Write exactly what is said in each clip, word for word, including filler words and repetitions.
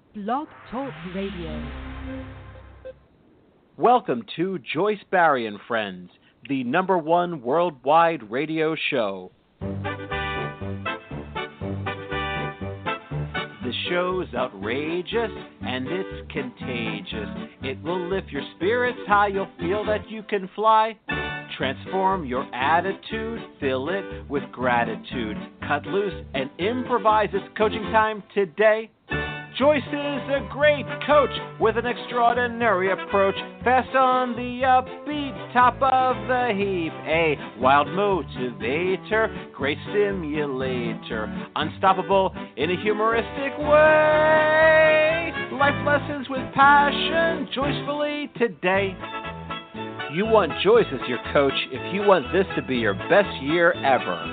Blog Talk Radio. Welcome to Joyce Barrie and Friends, the number one worldwide radio show. The show's outrageous and it's contagious. It will lift your spirits high, you'll feel that you can fly. Transform your attitude, fill it with gratitude. Cut loose and improvise. It's coaching time today. Joyce is a great coach with an extraordinary approach. Fast on the upbeat, top of the heap. A wild motivator, great stimulator. Unstoppable in a humoristic way. Life lessons with passion, joyfully today. You want Joyce as your coach if you want this to be your best year ever.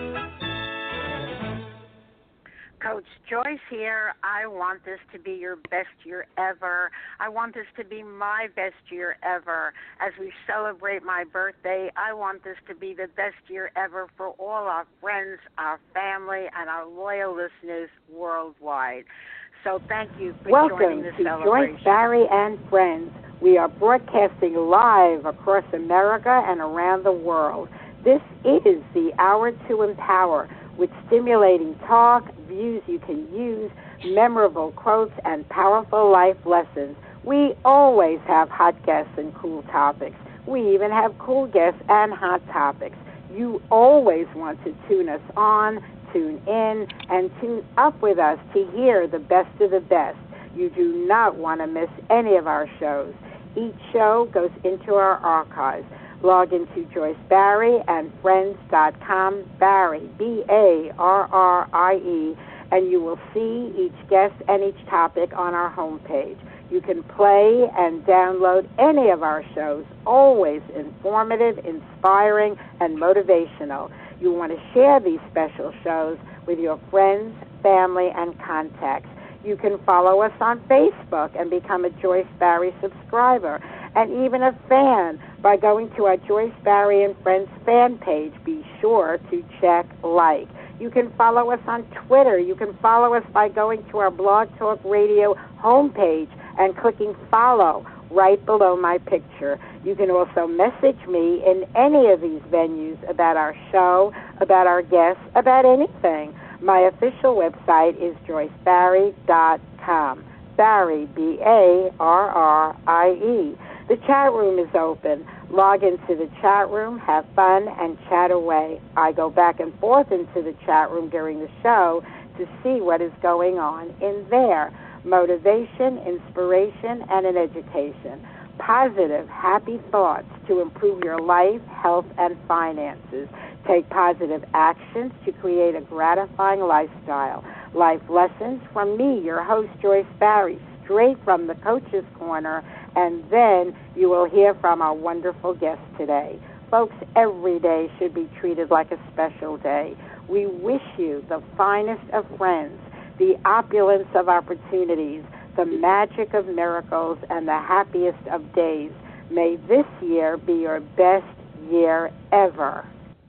Coach Joyce here. I want this to be your best year ever. I want this to be my best year ever. As we celebrate my birthday, I want this to be the best year ever for all our friends, our family, and our loyal listeners worldwide. So thank you for Welcome joining the to celebration. Joyce Barrie and Friends. We are broadcasting live across America and around the world. This is the Hour to Empower, with stimulating talk, views you can use, memorable quotes, and powerful life lessons. We always have hot guests and cool topics. We even have cool guests and hot topics. You always want to tune us on, tune in, and tune up with us to hear the best of the best. You do not want to miss any of our shows. Each show goes into our archives. Log into Joyce Barrie and Friends dot com, Barrie, B A R R I E, and you will see each guest and each topic on our homepage. You can play and download any of our shows, always informative, inspiring, and motivational. You want to share these special shows with your friends, family, and contacts. You can follow us on Facebook and become a Joyce Barrie subscriber, and even a fan by going to our Joyce Barrie and Friends fan page. Be sure to check like. You can follow us on Twitter. You can follow us by going to our Blog Talk Radio homepage and clicking follow right below my picture. You can also message me in any of these venues about our show, about our guests, about anything. My official website is joyce barrie dot com. Barrie, B A R R I E. The chat room is open. Log into the chat room, have fun, and chat away. I go back and forth into the chat room during the show to see what is going on in there. Motivation, inspiration, and an education. Positive, happy thoughts to improve your life, health, and finances. Take positive actions to create a gratifying lifestyle. Life lessons from me, your host, Joyce Barrie, straight from the Coach's Corner, and then you will hear from our wonderful guest today. Folks, every day should be treated like a special day. We wish you the finest of friends, the opulence of opportunities, the magic of miracles, and the happiest of days. May this year be your best year ever.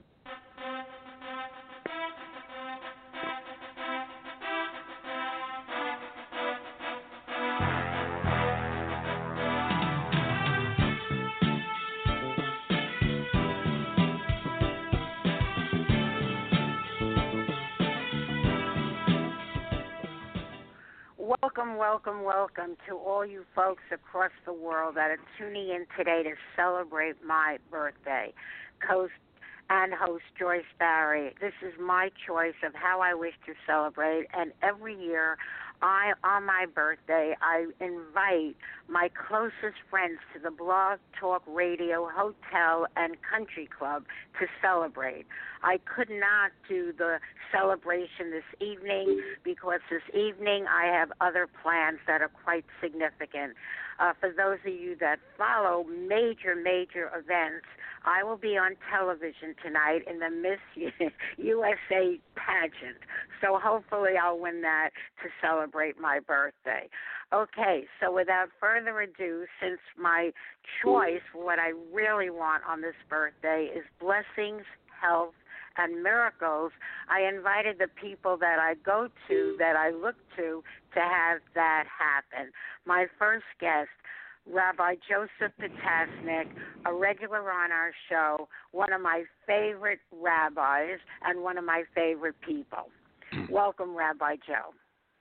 Welcome, welcome, welcome to all you folks across the world that are tuning in today to celebrate my birthday. Coach and host Joyce Barrie. This is my choice of how I wish to celebrate, and every year I, on my birthday, I invite my closest friends to the Blog Talk Radio Hotel and Country Club to celebrate. I could not do the celebration this evening because this evening I have other plans that are quite significant. Uh, for those of you that follow major, major events, I will be on television tonight in the Miss U S A pageant. So hopefully I'll win that to celebrate my birthday. Okay, so without further ado, since my choice, what I really want on this birthday is blessings, health, and miracles, I invited the people that I go to, that I look to, to have that happen. My first guest, Rabbi Joseph Potasnik, a regular on our show, one of my favorite rabbis and one of my favorite people. Welcome, Rabbi Joe.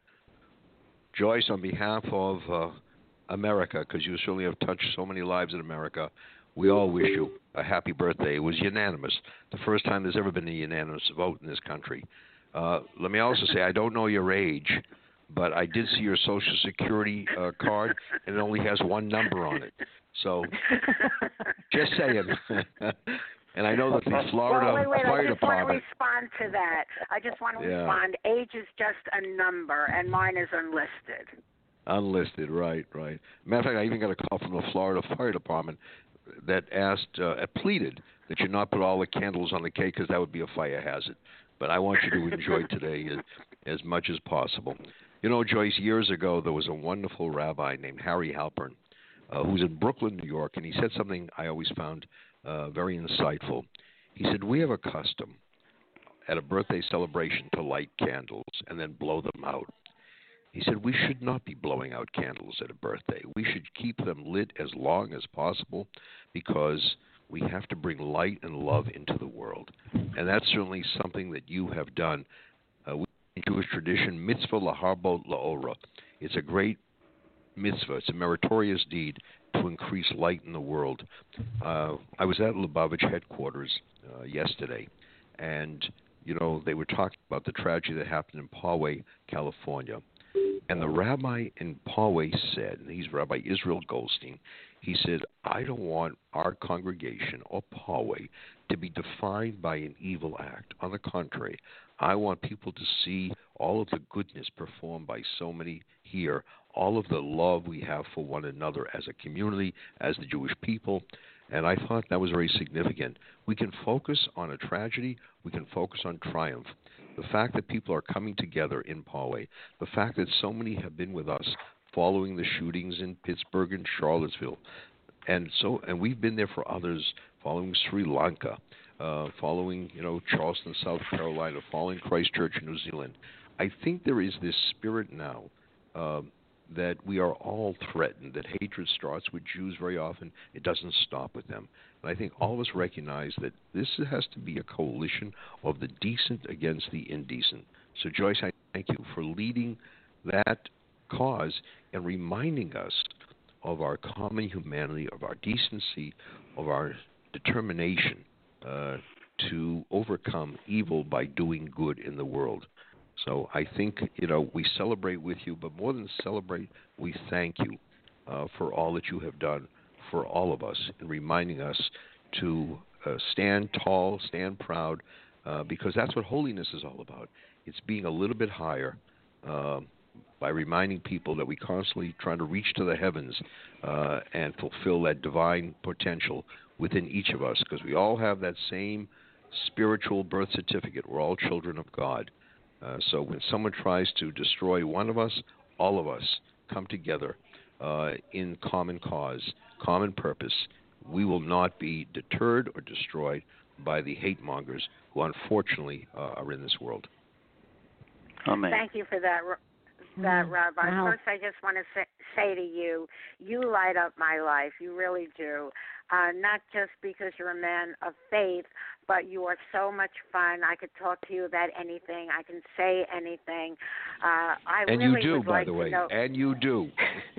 Joyce, on behalf of uh, America, because you certainly have touched so many lives in America, we all wish you a happy birthday. It was unanimous. The first time there's ever been a unanimous vote in this country. Uh, let me also say, I don't know your age, but I did see your Social Security uh, card, and it only has one number on it. So, just saying. And I know that the Florida well, wait, wait, Fire I just Department. want to respond to that. I just want to Yeah. respond. Age is just a number, and mine is unlisted. Unlisted, right, right. Matter of fact, I even got a call from the Florida Fire Department that asked, uh, pleaded that you not put all the candles on the cake because that would be a fire hazard. But I want you to enjoy today as, as much as possible. You know, Joyce, years ago there was a wonderful rabbi named Harry Halpern uh, who's in Brooklyn, New York, and he said something I always found uh, very insightful. He said, we have a custom at a birthday celebration to light candles and then blow them out. He said, we should not be blowing out candles at a birthday. We should keep them lit as long as possible because we have to bring light and love into the world. And that's certainly something that you have done. Uh, in Jewish tradition, mitzvah laharbot laora. It's a great mitzvah. It's a meritorious deed to increase light in the world. Uh, I was at Lubavitch headquarters uh, yesterday, and, you know, they were talking about the tragedy that happened in Poway, California. And the rabbi in Poway said, and he's Rabbi Israel Goldstein, he said, I don't want our congregation or Poway to be defined by an evil act. On the contrary, I want people to see all of the goodness performed by so many here, all of the love we have for one another as a community, as the Jewish people. And I thought that was very significant. We can focus on a tragedy. We can focus on triumph. The fact that people are coming together in Poway, the fact that so many have been with us following the shootings in Pittsburgh and Charlottesville, and so and we've been there for others, following Sri Lanka, uh, following you know Charleston, South Carolina, following Christchurch, New Zealand. I think there is this spirit now uh, that we are all threatened, that hatred starts with Jews very often. It doesn't stop with them. And I think all of us recognize that this has to be a coalition of the decent against the indecent. So, Joyce, I thank you for leading that cause and reminding us of our common humanity, of our decency, of our determination uh, to overcome evil by doing good in the world. So I think, you know, we celebrate with you, but more than celebrate, we thank you uh, for all that you have done for all of us in reminding us to uh, stand tall, stand proud, uh, because that's what holiness is all about. It's being a little bit higher uh, by reminding people that we constantly trying to reach to the heavens uh, and fulfill that divine potential within each of us, because we all have that same spiritual birth certificate. We're all children of God. Uh, so when someone tries to destroy one of us, all of us come together uh, in common cause, common purpose. We will not be deterred or destroyed by the hate mongers who unfortunately uh, are in this world. Amen. Thank you for that, that Mm, Rabbi. wow. First, I just want to say, say to you, you light up my life. You really do. Uh, not just because you're a man of faith, but you are so much fun. I could talk to you about anything. I can say anything. Uh, I And really you do, would by like the to way. know. And you do.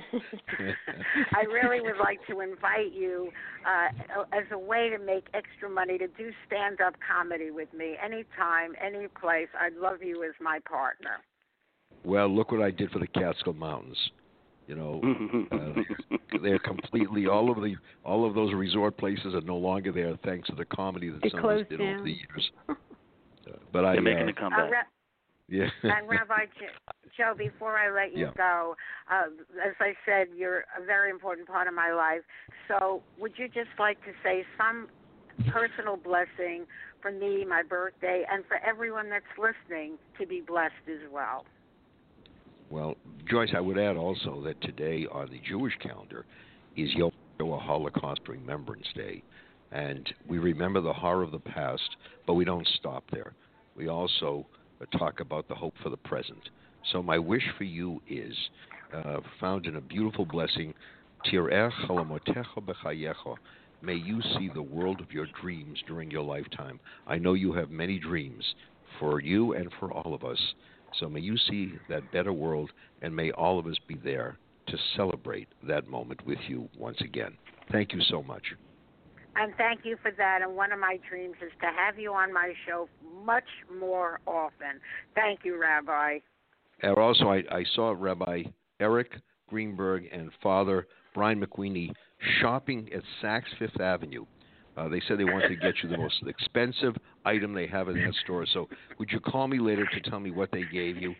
I really would like to invite you uh, as a way to make extra money to do stand-up comedy with me anytime, any place. I'd love you as my partner. Well, look what I did for the Catskill Mountains. You know, uh, they're completely all of the all of those resort places are no longer there thanks to the comedy that They some of us closed did down. over the years. Uh, but I, They're making uh, a comeback. Uh, Ra- yeah. and Rabbi Jo- Joe, before I let you Yeah. go, uh, as I said, you're a very important part of my life. So would you just like to say some personal blessing for me, my birthday, and for everyone that's listening to be blessed as well? Well, Joyce, I would add also that today on the Jewish calendar is Yom HaHolocaust Remembrance Day. And we remember the horror of the past, but we don't stop there. We also uh, talk about the hope for the present. So my wish for you is uh, found in a beautiful blessing, Tir'eh chalamotecha b'chayecha. May you see the world of your dreams during your lifetime. I know you have many dreams for you and for all of us. So may you see that better world, and may all of us be there to celebrate that moment with you once again. Thank you so much. And thank you for that. And one of my dreams is to have you on my show much more often. Thank you, Rabbi. And also, I, I saw Rabbi Eric Greenberg and Father Brian McQueenie shopping at Saks Fifth Avenue. Uh, they said they wanted to get you the most expensive item they have in that store. So would you call me later to tell me what they gave you?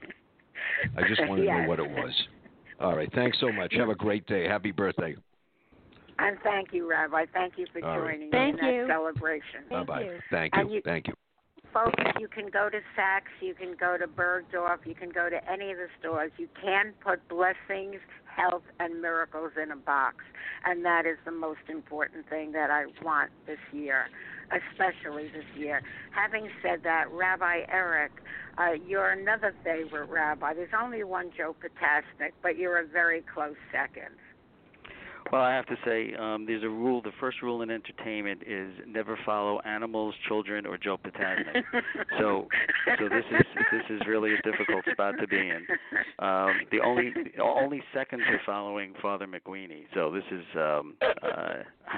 I just wanted yes. to know what it was. All right. Thanks so much. Have a great day. Happy birthday. And thank you, Rabbi. Thank you for All joining right. me Thank in you. that celebration. Thank Bye-bye. you. Thank And you. you- Thank you. Folks, you can go to Saks, you can go to Bergdorf, you can go to any of the stores. You can put blessings, health, and miracles in a box. And that is the most important thing that I want this year, especially this year. Having said that, Rabbi Eric, uh, you're another favorite rabbi. There's only one Joe Potasnik, but you're a very close second. Well, I have to say, um, there's a rule. The first rule in entertainment is never follow animals, children, or Joe Potasnik. so, so this is this is really a difficult spot to be in. Um, the only the only seconds are following Father McQueenie. So this is um, uh,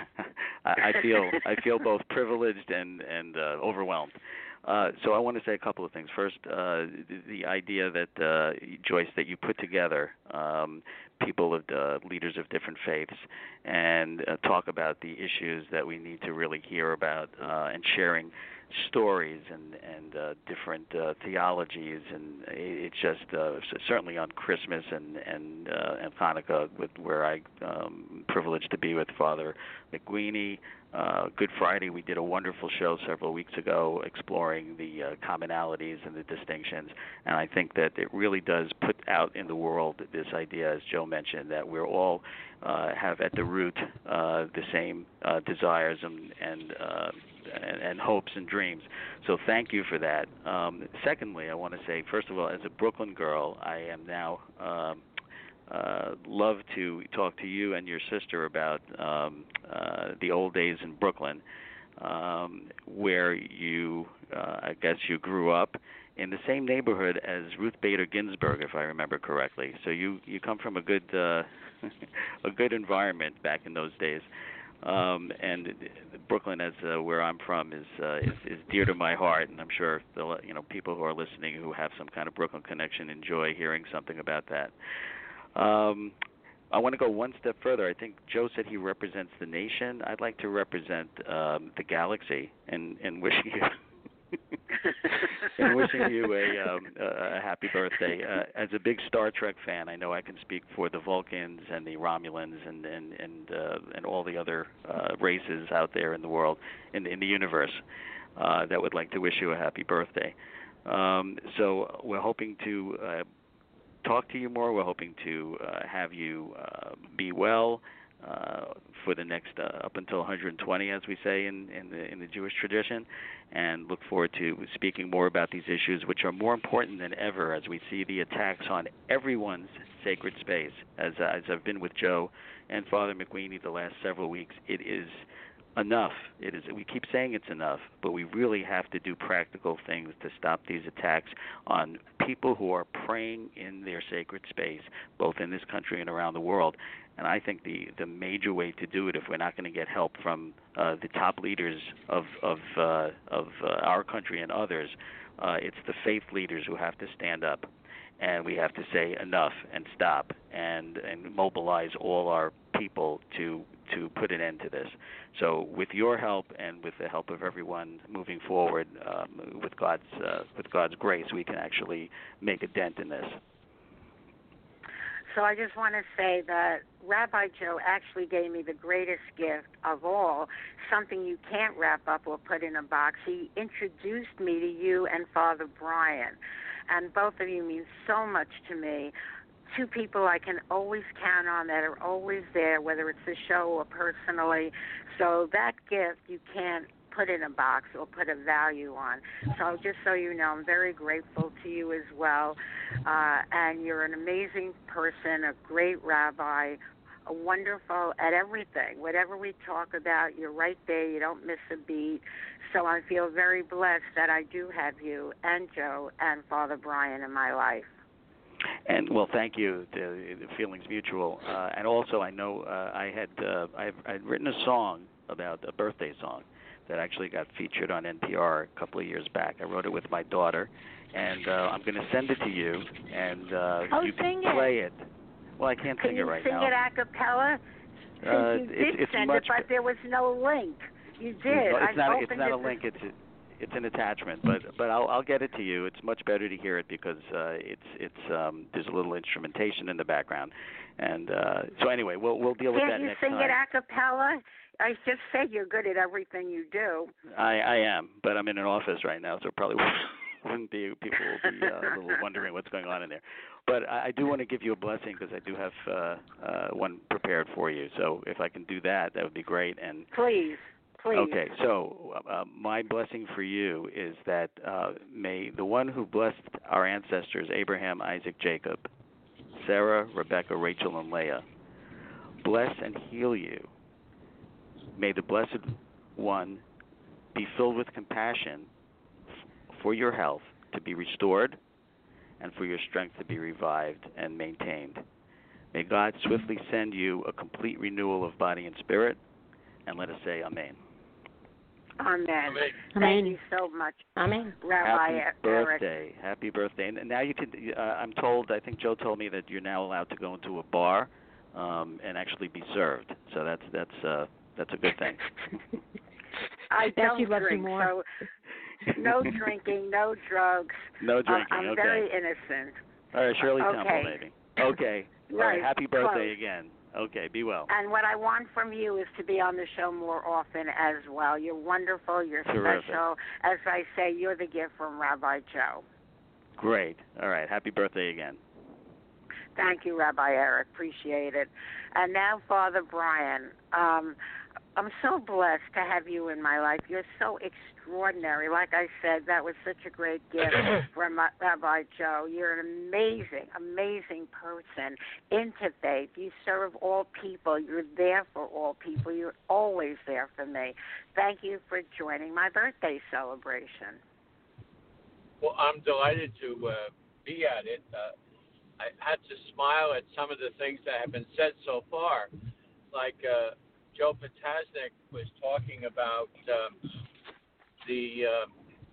I, I feel I feel both privileged and and uh, overwhelmed. Uh, so I want to say a couple of things. First, uh, the, the idea that uh, Joyce, that you put together um, people of uh, leaders of different faiths and uh, talk about the issues that we need to really hear about, uh, and sharing stories and and uh, different uh, theologies, and it's just uh, certainly on Christmas and and uh, and Hanukkah, with where I um, privileged to be with Father McQueenie. Uh, Good Friday, we did a wonderful show several weeks ago exploring the uh, commonalities and the distinctions, and I think that it really does put out in the world this idea, as Joe mentioned, that we're all uh, have at the root uh, the same uh, desires and and, uh, and and hopes and dreams. So thank you for that. Um, secondly, I want to say, first of all, as a Brooklyn girl, I am now um, Uh, love to talk to you and your sister about um, uh, the old days in Brooklyn, um, where you, uh, I guess you grew up in the same neighborhood as Ruth Bader Ginsburg, if I remember correctly. So you, you come from a good uh, a good environment back in those days. Um, and Brooklyn, as uh, where I'm from, is, uh, is is dear to my heart, and I'm sure the you know people who are listening who have some kind of Brooklyn connection enjoy hearing something about that. Um, I want to go one step further. I think Joe said he represents the nation. I'd like to represent um, the galaxy, and, and wishing you and wishing you a, um, a happy birthday. Uh, as a big Star Trek fan, I know I can speak for the Vulcans and the Romulans and and and, uh, and all the other uh, races out there in the world, in, in the universe, uh, that would like to wish you a happy birthday. Um, so we're hoping to uh, talk to you more. We're hoping to uh, have you uh, be well uh, for the next uh, up until one hundred twenty, as we say in, in the in the Jewish tradition, and look forward to speaking more about these issues, which are more important than ever as we see the attacks on everyone's sacred space. As as I've been with Joe and Father McQueenie the last several weeks, it is enough. It is. We keep saying it's enough, but we really have to do practical things to stop these attacks on people who are praying in their sacred space, both in this country and around the world. And I think the, the major way to do it, if we're not going to get help from uh, the top leaders of of uh, of uh, our country and others, uh, it's the faith leaders who have to stand up, and we have to say enough and stop and and mobilize all our people to to put an end to this. So with your help and with the help of everyone moving forward, um, with God's uh, with God's grace, we can actually make a dent in this. So I just want to say that Rabbi Joe actually gave me the greatest gift of all, something you can't wrap up or put in a box. He introduced me to you and Father Brian, and both of you mean so much to me. two people I can always count on that are always there, whether it's the show or personally. So that gift you can't put in a box or put a value on. So just so you know, I'm very grateful to you as well. Uh, and you're an amazing person, a great rabbi, a wonderful at everything. Whatever we talk about, you're right there. You don't miss a beat. So I feel very blessed that I do have you and Joe and Father Brian in my life. And well, thank you. The, the feeling's mutual. Uh, and also, I know uh, I had uh, I've, I'd written a song about a birthday song that actually got featured on N P R a couple of years back. I wrote it with my daughter, and uh, I'm going to send it to you, and uh, oh, you can sing play it. it. Well, I can't can sing it right sing now. Sing it a cappella? Since uh, you it's, did it's send much it, but there was no link. You did. No, it's I not. It's opened not it a link. It's a, it's an attachment. But but I'll I'll get it to you. It's much better to hear it because uh, it's it's um, there's a little instrumentation in the background, and uh, so anyway, we'll we'll deal with Can't that you next sing time. it a cappella? I just said you're good at everything you do. I I am, but I'm in an office right now, so probably wouldn't be. People will be uh, a little wondering what's going on in there. But I, I do want to give you a blessing because I do have uh, uh, one prepared for you. So if I can do that, that would be great. And please. Please. Okay, so uh, my blessing for you is that uh, may the one who blessed our ancestors, Abraham, Isaac, Jacob, Sarah, Rebecca, Rachel, and Leah, bless and heal you. May the Blessed One be filled with compassion f- for your health to be restored and for your strength to be revived and maintained. May God swiftly send you a complete renewal of body and spirit, and let us say amen. Amen. Amen. Thank Amen. you so much, Amen. Rabbi Happy Eric. birthday. Happy birthday. And now you can, uh, I'm told, I think Joe told me that you're now allowed to go into a bar um, and actually be served. So that's that's uh, that's a good thing. I Bet don't she loves you drink, more. so no drinking, no drugs. No drinking, uh, I'm okay. very innocent. All right, Shirley Okay. Temple, maybe. Okay. All right, Right, happy birthday close. again. Okay, be well. And what I want from you is to be on the show more often as well. You're wonderful. You're Terrific. special. As I say, you're the gift from Rabbi Joe. Great. All right, happy birthday again. Thank you, Rabbi Eric. Appreciate it. And now, Father Brian, um, I'm so blessed to have you in my life. You're so extraordinary. Like I said, that was such a great gift from Rabbi Joe. You're an amazing, amazing person into faith. You serve all people. You're there for all people. You're always there for me. Thank you for joining my birthday celebration. Well, I'm delighted to uh, be at it. Uh, I had to smile at some of the things that have been said so far, like uh, Joe Potasnik was talking about um, the uh,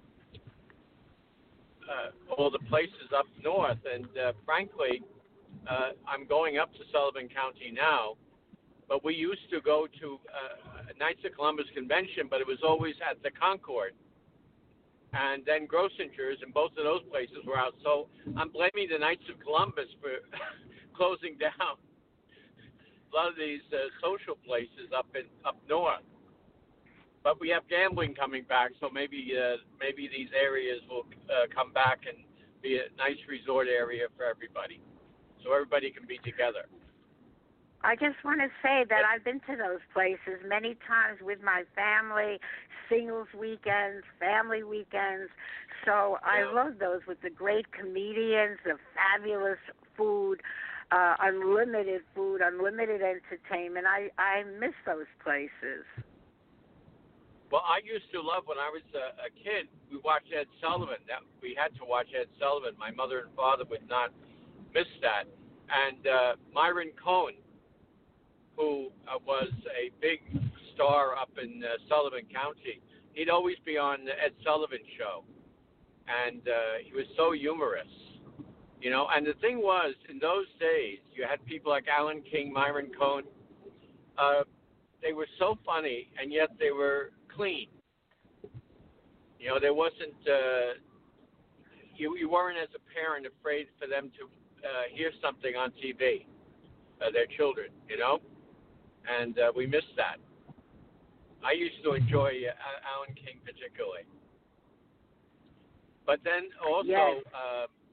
uh, all the places up north, and uh, frankly, uh, I'm going up to Sullivan County now, but we used to go to uh, Knights of Columbus Convention, but it was always at the Concord. And then Grossinger's, and both of those places were out. So I'm blaming the Knights of Columbus for closing down a lot of these uh, social places up in up north. But we have gambling coming back, so maybe uh, maybe these areas will uh, come back and be a nice resort area for everybody, so everybody can be together. I just want to say that I've been to those places many times with my family, singles weekends, family weekends. So I Yeah. love those with the great comedians, the fabulous food, uh, unlimited food, unlimited entertainment. I, I miss those places. Well, I used to love when I was a, a kid. We watched Ed Sullivan. That, we had to watch Ed Sullivan. My mother and father would not miss that. And uh, Myron Cohen, who uh, was a big star up in uh, Sullivan County, he'd always be on the Ed Sullivan Show, and uh, he was so humorous, you know. And the thing was, in those days, you had people like Alan King, Myron Cohen. Uh, they were so funny, and yet they were clean. You know, there wasn't. Uh, you you weren't as a parent afraid for them to uh, hear something on T V, uh, their children, you know. And uh, we missed that. I used to enjoy uh, Alan King particularly. But then also, Yes. uh,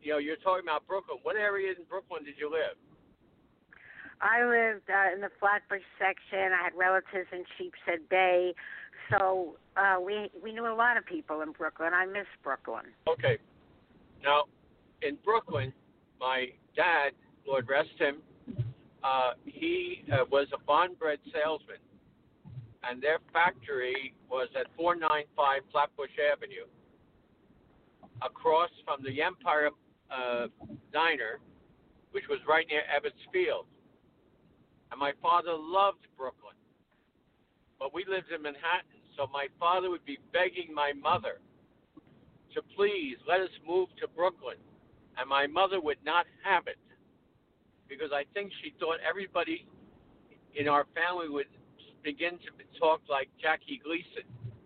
you know, you're talking about Brooklyn. What area in Brooklyn did you live? I lived uh, in the Flatbush section. I had relatives in Sheepshead Bay, so uh, we we knew a lot of people in Brooklyn. I miss Brooklyn. Okay. Now, in Brooklyn, my dad, Lord rest him, uh, he uh, was a bond bread salesman, and their factory was at four ninety-five Flatbush Avenue, across from the Empire uh, Diner, which was right near Ebbets Field. And my father loved Brooklyn, but we lived in Manhattan, so my father would be begging my mother to please let us move to Brooklyn, and my mother would not have it, because I think she thought everybody in our family would begin to talk like Jackie Gleason.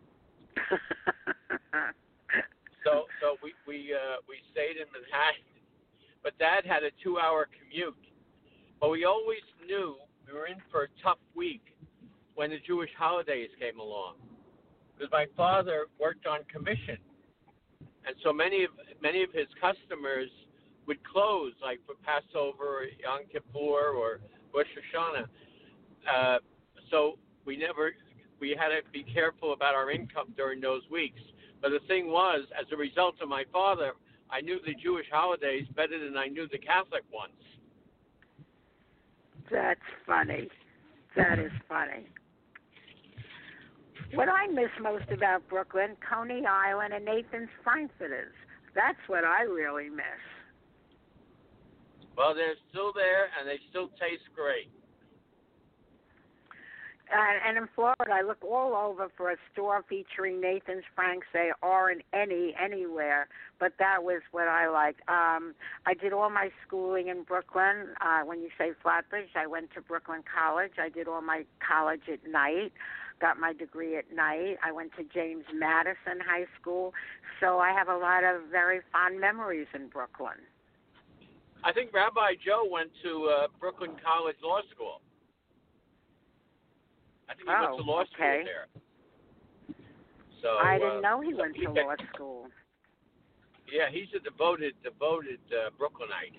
so so we we uh, we stayed in Manhattan, but Dad had a two-hour commute. But we always knew we were in for a tough week when the Jewish holidays came along, because my father worked on commission, and so many of many of his customers would close, like for Passover or Yom Kippur or Rosh Hashanah. Uh, so we never we had to be careful about our income during those weeks. But the thing was, as a result of my father, I knew the Jewish holidays better than I knew the Catholic ones. That's funny. That is funny. What I miss most about Brooklyn, Coney Island, and Nathan's Frankfurters. That's what I really miss. Well, they're still there, and they still taste great. Uh, and in Florida, I look all over for a store featuring Nathan's Franks. They aren't any anywhere, but that was what I liked. Um, I did all my schooling in Brooklyn. Uh, when you say Flatbush, I went to Brooklyn College. I did all my college at night, got my degree at night. I went to James Madison High School. So I have a lot of very fond memories in Brooklyn. I think Rabbi Joe went to uh, Brooklyn College Law School. I think he oh, went to law okay. school there. So I didn't uh, know he so went he to got, law school. Yeah, he's a devoted, devoted uh, Brooklynite.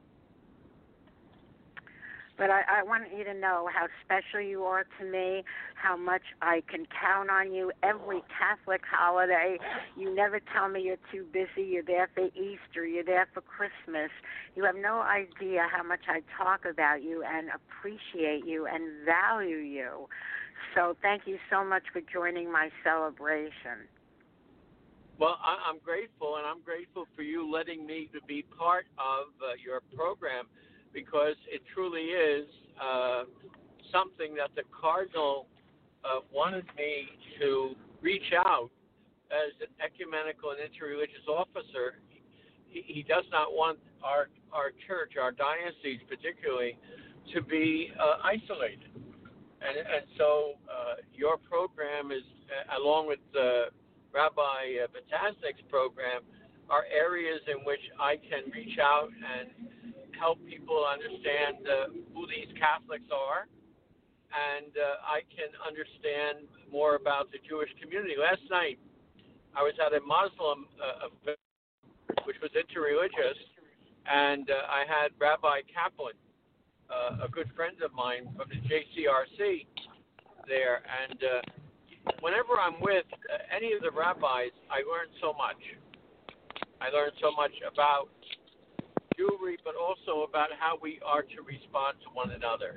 But I, I want you to know how special you are to me, how much I can count on you every Catholic holiday. You never tell me you're too busy. You're there for Easter. You're there for Christmas. You have no idea how much I talk about you and appreciate you and value you. So thank you so much for joining my celebration. Well, I, I'm grateful, and I'm grateful for you letting me to be part of uh, your program, because it truly is uh, something that the Cardinal uh, wanted me to reach out as an ecumenical and interreligious officer. He, he does not want our our church, our diocese particularly, to be uh, isolated. And, and so uh, your program is, uh, along with uh, Rabbi uh, Bataznik's program, are areas in which I can reach out and help people understand uh, who these Catholics are, and uh, I can understand more about the Jewish community. Last night, I was at a Muslim uh, event, which was interreligious, and uh, I had Rabbi Kaplan, uh, a good friend of mine from the J C R C, there, and uh, whenever I'm with uh, any of the rabbis, I learn so much. I learn so much about Jewry, but also about how we are to respond to one another.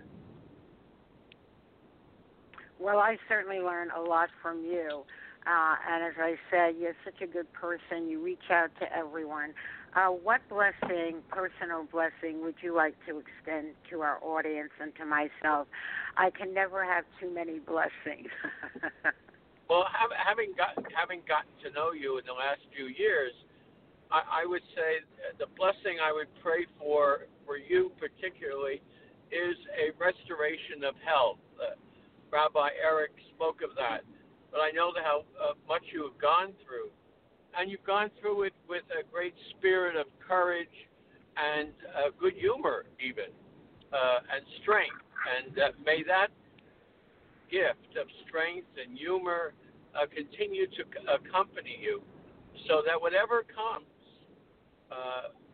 Well, I certainly learned a lot from you. Uh, and as I said, you're such a good person. You reach out to everyone. Uh, what blessing, personal blessing, would you like to extend to our audience and to myself? I can never have too many blessings. Well, have, having, got, having gotten to know you in the last few years, I, I would say the blessing I would pray for, for you particularly, is a restoration of health. Uh, Rabbi Eric spoke of that. But I know how uh, much you have gone through. And you've gone through it with a great spirit of courage and uh, good humor, even, uh, and strength. And uh, may that gift of strength and humor uh, continue to c- accompany you, so that whatever comes, uh,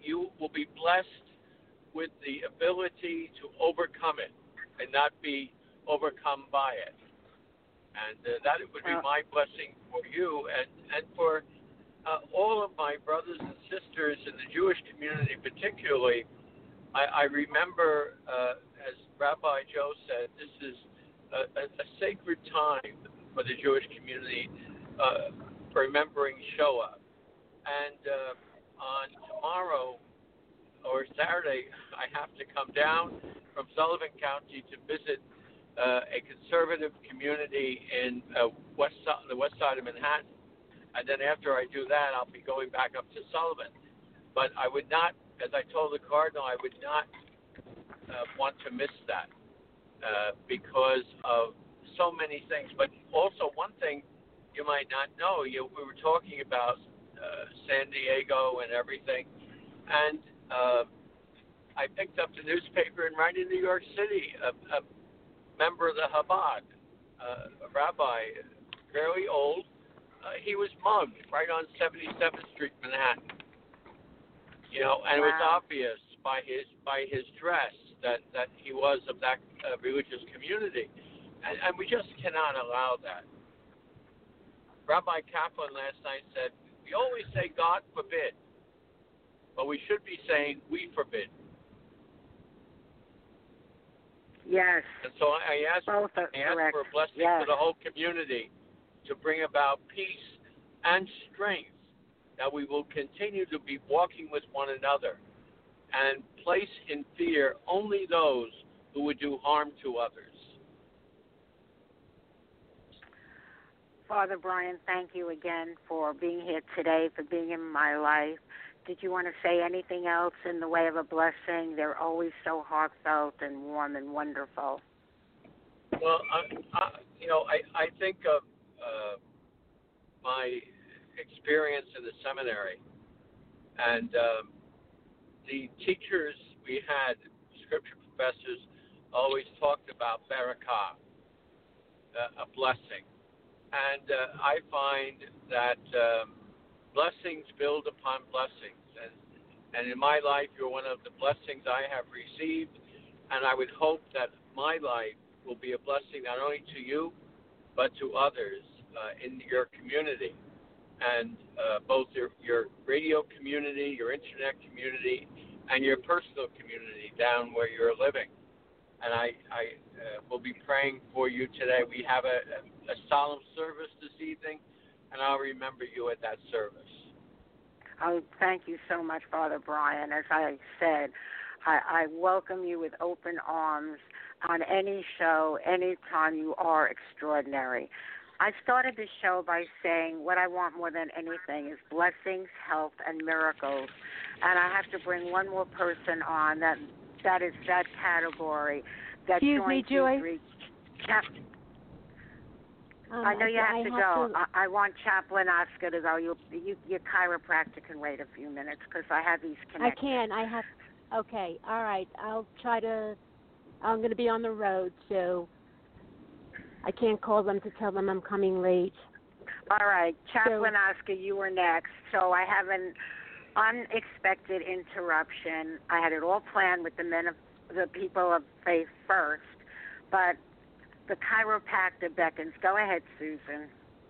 you will be blessed with the ability to overcome it and not be overcome by it. And uh, that would be my blessing for you and, and for uh, all of my brothers and sisters in the Jewish community particularly. I, I remember, uh, as Rabbi Joe said, this is a, a, a sacred time for the Jewish community, uh, remembering Shoah. And uh, on tomorrow or Saturday, I have to come down from Sullivan County to visit uh, a conservative community in uh, west so- the west side of Manhattan. And then after I do that, I'll be going back up to Sullivan. But I would not, as I told the Cardinal, I would not uh, want to miss that uh, because of so many things. But also one thing you might not know, you, we were talking about uh, San Diego and everything, and uh, I picked up the newspaper, and right in New York City, a, a member of the Chabad, uh, a rabbi, fairly old, uh, he was mugged right on seventy-seventh Street, Manhattan. You know, and wow. It was obvious by his by his dress that, that he was of that uh, religious community, and, and we just cannot allow that. Rabbi Kaplan last night said, we always say God forbid, but we should be saying we forbid. Yes. And so I ask, Both are I ask correct. for a blessing yes. for the whole community to bring about peace and strength, that we will continue to be walking with one another and place in fear only those who would do harm to others. Father Brian, thank you again for being here today, for being in my life. Did you want to say anything else in the way of a blessing? They're always so heartfelt and warm and wonderful. Well, I, I, you know, I, I think of uh, my experience in the seminary, and um, the teachers we had, scripture professors, always talked about barakah, uh, a blessing. And uh, I find that um, blessings build upon blessings. And, and in my life, you're one of the blessings I have received. And I would hope that my life will be a blessing not only to you, but to others uh, in your community. And uh, both your, your radio community, your internet community, and your personal community down where you're living. And I, I uh, will be praying for you today. We have a, a, a solemn service this evening, and I'll remember you at that service. Oh, thank you so much, Father Brian. As I said, I, I welcome you with open arms on any show, anytime. You are extraordinary. I started the show by saying what I want more than anything is blessings, health, and miracles. And I have to bring one more person on that that is that category. That Excuse me, Joy. Chap- um, I know you I, have to I go. To... I, I want Chaplain Oscar to go. You, you, your chiropractor can wait a few minutes because I have these connected. I can. I have. Okay. All right. I'll try to. I'm going to be on the road, so I can't call them to tell them I'm coming late. All right. Chaplain so, Oscar, you were next. So I have an unexpected interruption. I had it all planned with the men of the people of faith first, but the chiropractor beckons. Go ahead, Susan.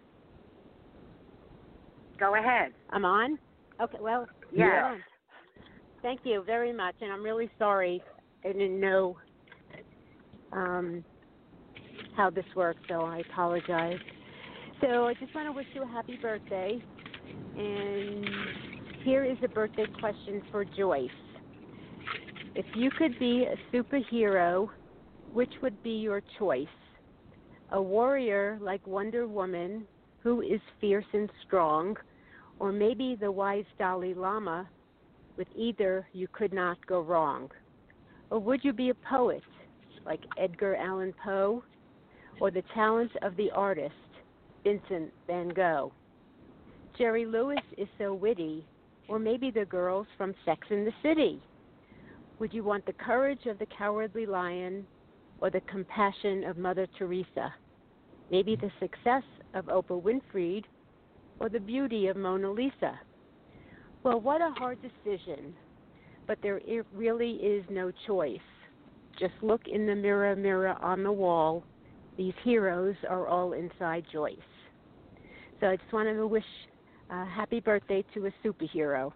Go ahead. I'm on? Okay, well, yes. Thank you very much, and I'm really sorry. I didn't know um, how this works, so I apologize. So I just want to wish you a happy birthday, and here is a birthday question for Joyce. If you could be a superhero, which would be your choice? A warrior like Wonder Woman, who is fierce and strong, or maybe the wise Dalai Lama? With either, you could not go wrong. Or would you be a poet like Edgar Allan Poe, or the talent of the artist Vincent van Gogh? Jerry Lewis is so witty, or maybe the girls from Sex and the City. Would you want the courage of the Cowardly Lion, or the compassion of Mother Teresa? Maybe the success of Oprah Winfrey, or the beauty of Mona Lisa? Well, what a hard decision, but there i- really is no choice. Just look in the mirror, mirror on the wall. These heroes are all inside Joyce. So I just wanted to wish a happy birthday to a superhero.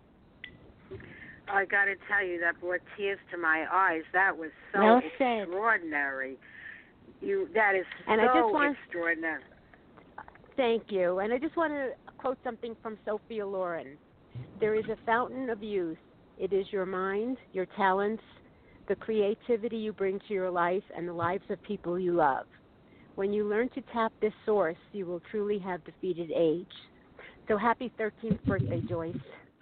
I got to tell you, that brought tears to my eyes. That was so Well said. extraordinary. You, that is And so I just want, extraordinary. Thank you. And I just want to quote something from Sophia Loren. There is a fountain of youth. It is your mind, your talents, the creativity you bring to your life, and the lives of people you love. When you learn to tap this source, you will truly have defeated age. So happy thirteenth birthday, Joyce.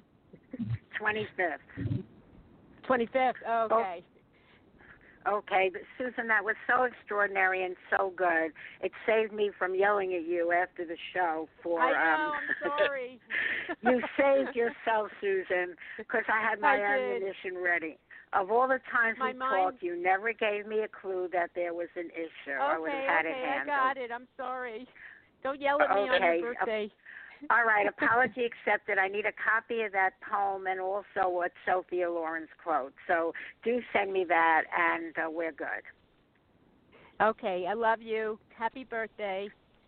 twenty-fifth. twenty-fifth, okay. Oh, okay, but Susan, that was so extraordinary and so good. It saved me from yelling at you after the show for... I know, um, I'm sorry. You saved yourself, Susan, because I had my I did. ammunition ready. Of all the times My we mind- talked, you never gave me a clue that there was an issue. I would Okay, have had okay, it I handled. got it. I'm sorry. Don't yell at me on Okay. your birthday. All right, apology accepted. I need a copy of that poem and also what Sophia Loren's quote. So do send me that, and uh, we're good. Okay, I love you. Happy birthday.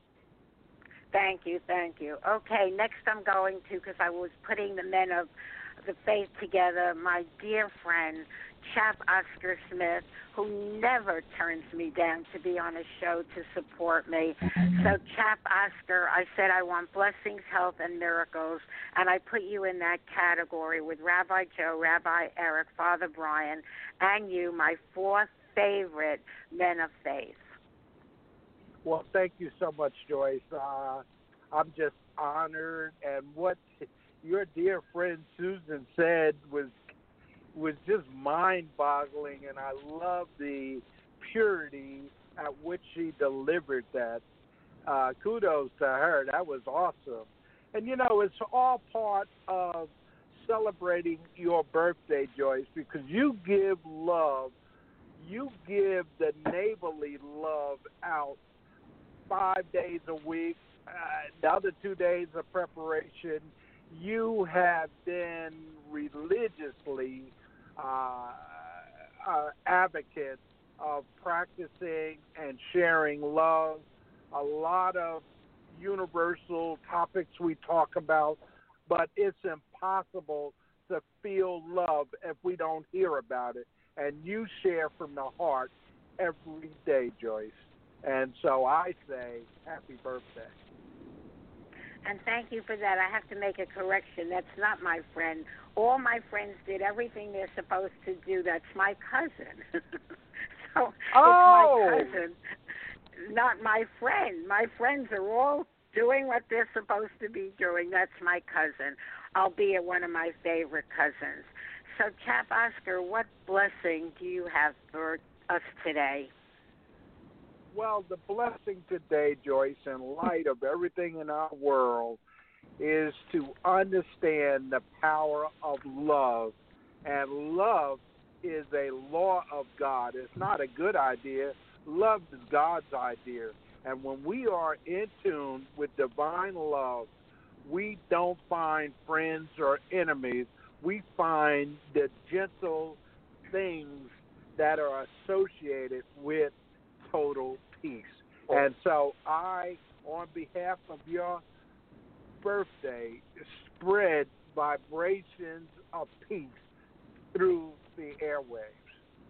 Thank you, thank you. Okay, next I'm going to, because I was putting the men of the faith together, my dear friend, Chap Oscar Smith, who never turns me down to be on a show to support me. So, Chap Oscar, I said I want blessings, health, and miracles, and I put you in that category with Rabbi Joe, Rabbi Eric, Father Brian, and you, my four favorite men of faith. Well, thank you so much, Joyce. Uh, I'm just honored, and what your dear friend Susan said was was just mind-boggling, and I love the purity at which she delivered that. Uh, kudos to her. That was awesome. And, you know, it's all part of celebrating your birthday, Joyce, because you give love. You give the neighborly love out five days a week, uh, the other two days of preparation. You have been religiously uh, uh, advocates of practicing and sharing love. A lot of universal topics we talk about, but it's impossible to feel love if we don't hear about it. And you share from the heart every day, Joyce. And so I say, happy birthday. And thank you for that. I have to make a correction. That's not my friend. All my friends did everything they're supposed to do. That's my cousin. so oh. It's my cousin, not my friend. My friends are all doing what they're supposed to be doing. That's my cousin, albeit one of my favorite cousins. So, Chap Oscar, what blessing do you have for us today? Well, the blessing today, Joyce, in light of everything in our world, is to understand the power of love. And love is a law of God. It's not a good idea. Love is God's idea. And when we are in tune with divine love, we don't find friends or enemies. We find the gentle things that are associated with total peace. And so I, on behalf of your birthday, spread vibrations of peace through the airwaves.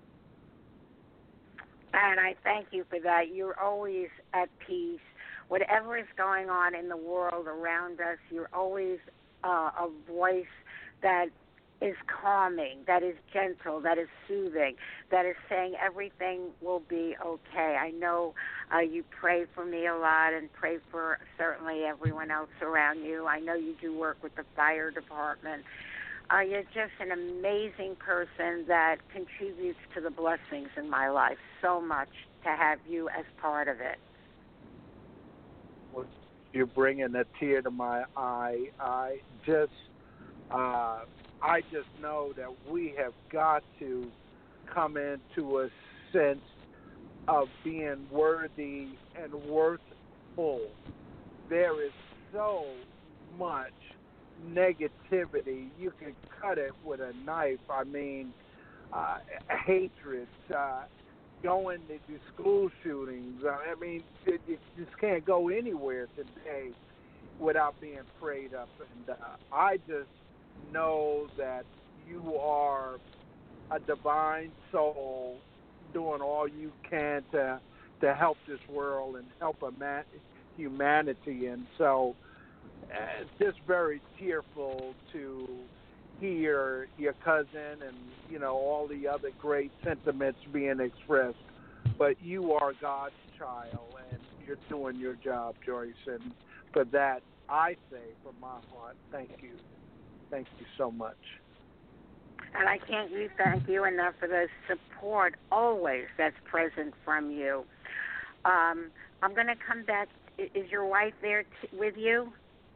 And I thank you for that. You're always at peace. Whatever is going on in the world around us, you're always uh, a voice that is calming, that is gentle, that is soothing, that is saying everything will be okay. I know uh, you pray for me a lot and pray for certainly everyone else around you. I know you do work with the fire department. Uh, you're just an amazing person that contributes to the blessings in my life so much to have you as part of it. Well, you're bringing a tear to my eye. I just... Uh, I just know that we have got to come into a sense of being worthy and worthful. There is so much negativity, you can cut it with a knife. I mean, uh, hatred, uh, going to do school shootings. Uh, I mean, you, you just can't go anywhere today without being prayed up. And uh, I just know that you are a divine soul doing all you can to to help this world and help a man, humanity. And so uh, it's just very tearful to hear your cousin and, you know, all the other great sentiments being expressed. But you are God's child, and you're doing your job, Joyce. And for that, I say from my heart, thank you. Thank you so much. And I can't you thank you enough for the support always that's present from you. Um, I'm going to come back. Is your wife there t- with you?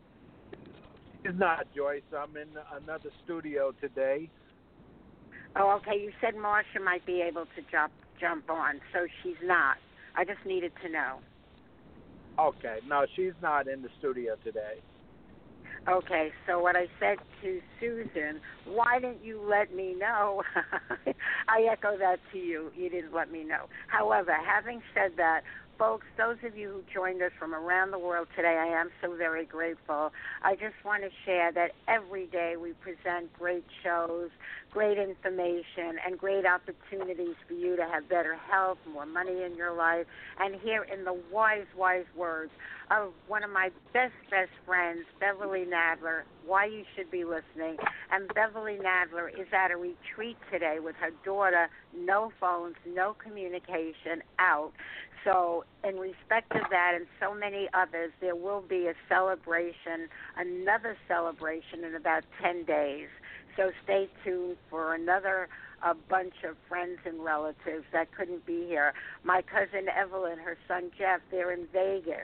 She's not, Joyce. I'm in another studio today. Oh, okay. You said Marsha might be able to jump jump on, so she's not. I just needed to know. Okay. No, she's not in the studio today. Okay, so what I said to Susan, why didn't you let me know? I echo that to you. You didn't let me know. However, having said that, folks, those of you who joined us from around the world today, I am so very grateful. I just want to share that every day we present great shows, great information, and great opportunities for you to have better health, more money in your life, and hear in the wise, wise words of one of my best, best friends, Beverly Nadler, why you should be listening. And Beverly Nadler is at a retreat today with her daughter, no phones, no communication, out. So in respect of that and so many others, there will be a celebration, another celebration in about ten days. So stay tuned for another a bunch of friends and relatives that couldn't be here. My cousin Evelyn, her son Jeff, they're in Vegas.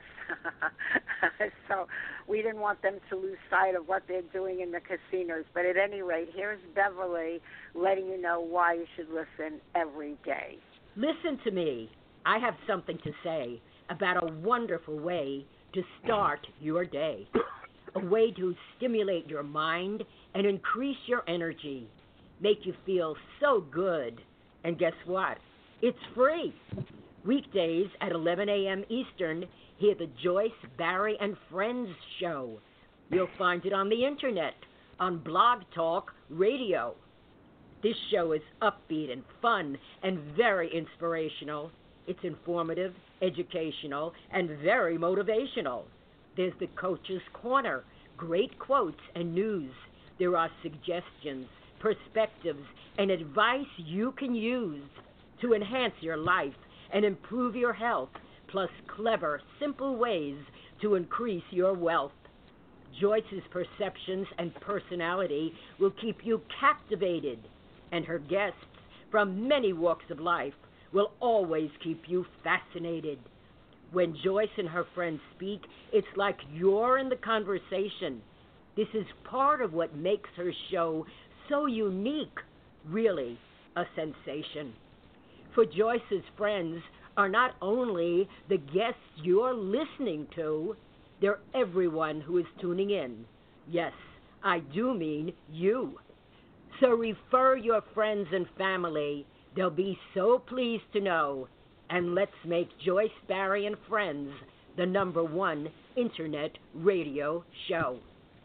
So we didn't want them to lose sight of what they're doing in the casinos. But at any rate, here's Beverly letting you know why you should listen every day. Listen to me. I have something to say about a wonderful way to start your day. A way to stimulate your mind and increase your energy. Make you feel so good. And guess what? It's free. Weekdays at eleven a.m. Eastern, hear the Joyce, Barry, and Friends show. You'll find it on the internet, on Blog Talk Radio. This show is upbeat and fun and very inspirational. It's informative, educational, and very motivational. There's the Coach's Corner, great quotes and news. There are suggestions, perspectives, and advice you can use to enhance your life and improve your health, plus clever, simple ways to increase your wealth. Joyce's perceptions and personality will keep you captivated, and her guests from many walks of life will always keep you fascinated. When Joyce and her friends speak, it's like you're in the conversation. This is part of what makes her show so unique, really a sensation. For Joyce's friends are not only the guests you're listening to, they're everyone who is tuning in. Yes, I do mean you. So refer your friends and family. They'll be so pleased to know. And let's make Joyce, Barry, and Friends the number one internet radio show.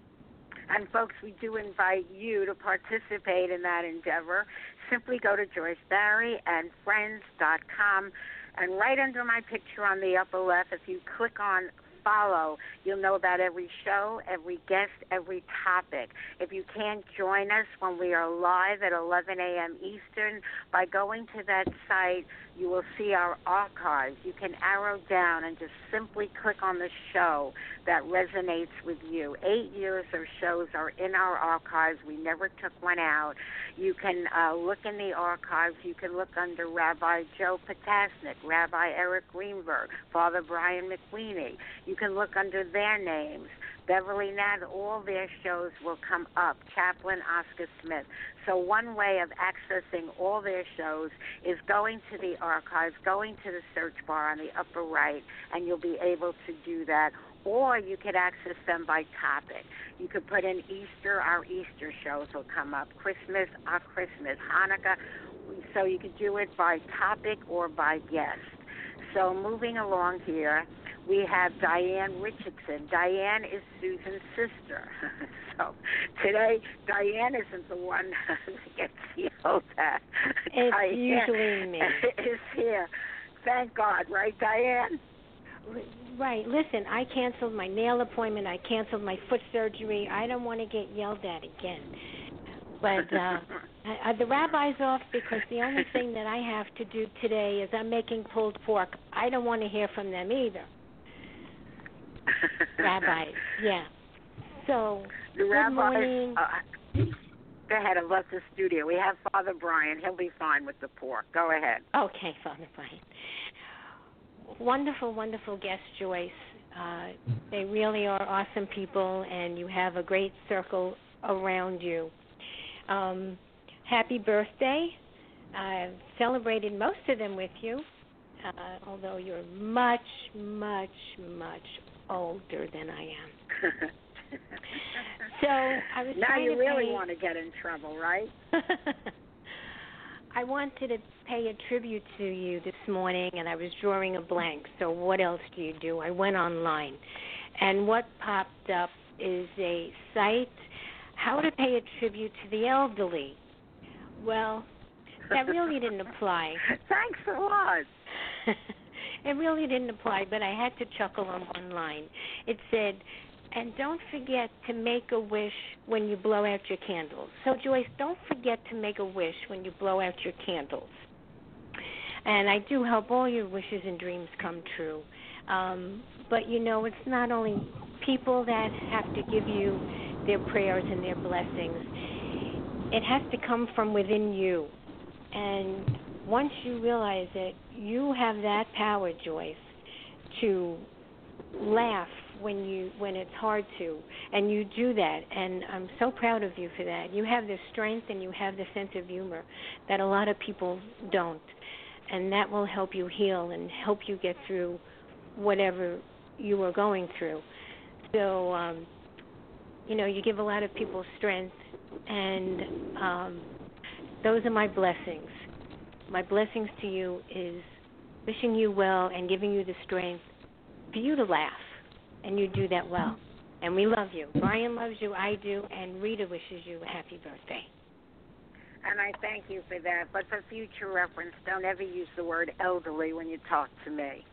And folks, we do invite you to participate in that endeavor. Simply go to joyce barry and friends dot com, and right under my picture on the upper left, if you click on follow, you'll know about every show, every guest, every topic. If you can't join us when we are live at eleven a.m. Eastern, by going to that site, you will see our archives. You can arrow down and just simply click on the show that resonates with you. Eight years of shows are in our archives. We never took one out. You can uh, look in the archives. You can look under Rabbi Joe Potasnik, Rabbi Eric Greenberg, Father Brian McWeeny. You can look under their names. Beverly Nad, all their shows will come up. Chaplain Oscar Smith. So one way of accessing all their shows is going to the archives, going to the search bar on the upper right, and you'll be able to do that. or you could access them by topic. You could put in Easter, our Easter shows will come up, Christmas, our Christmas, Hanukkah. So you could do it by topic or by guest. So moving along here, we have Diane Richardson. Diane is Susan's sister. So today, Diane isn't the one that gets yelled at. It's Diane usually me. is here. Thank God, right, Diane? Right. Listen, I canceled my nail appointment. I canceled my foot surgery. I don't want to get yelled at again. But uh, uh, the rabbi's off because the only thing that I have to do today is I'm making pulled pork. I don't want to hear from them either. Rabbis, yeah. So, the good rabbi, morning. Uh, go ahead, I left the studio. We have Father Brian. He'll be fine with the pork. Go ahead. Okay, Father Brian. Wonderful, wonderful guest, Joyce. Uh, they really are awesome people, and you have a great circle around you. Um, happy birthday. I've celebrated most of them with you, uh, although you're much, much, much older than I am. So I was now trying you to really pay... want to get in trouble, right? I wanted to pay a tribute to you this morning, and I was drawing a blank. So what else do you do? I went online, and what popped up is a site, how to pay a tribute to the elderly. Well, that really didn't apply. Thanks a lot. It really didn't apply, but I had to chuckle on one line. It said, and don't forget to make a wish when you blow out your candles. So, Joyce, don't forget to make a wish when you blow out your candles. And I do hope all your wishes and dreams come true. Um, but, you know, it's not only people that have to give you their prayers and their blessings. It has to come from within you. And once you realize it, you have that power, Joyce, to laugh when you when it's hard to, and you do that, and I'm so proud of you for that. You have the strength and you have the sense of humor that a lot of people don't, and that will help you heal and help you get through whatever you are going through. So, um, you know, you give a lot of people strength, and um, those are my blessings. My blessings to you is wishing you well and giving you the strength for you to laugh, and you do that well. And we love you. Brian loves you, I do, and Rita wishes you a happy birthday. And I thank you for that. But for future reference, don't ever use the word elderly when you talk to me.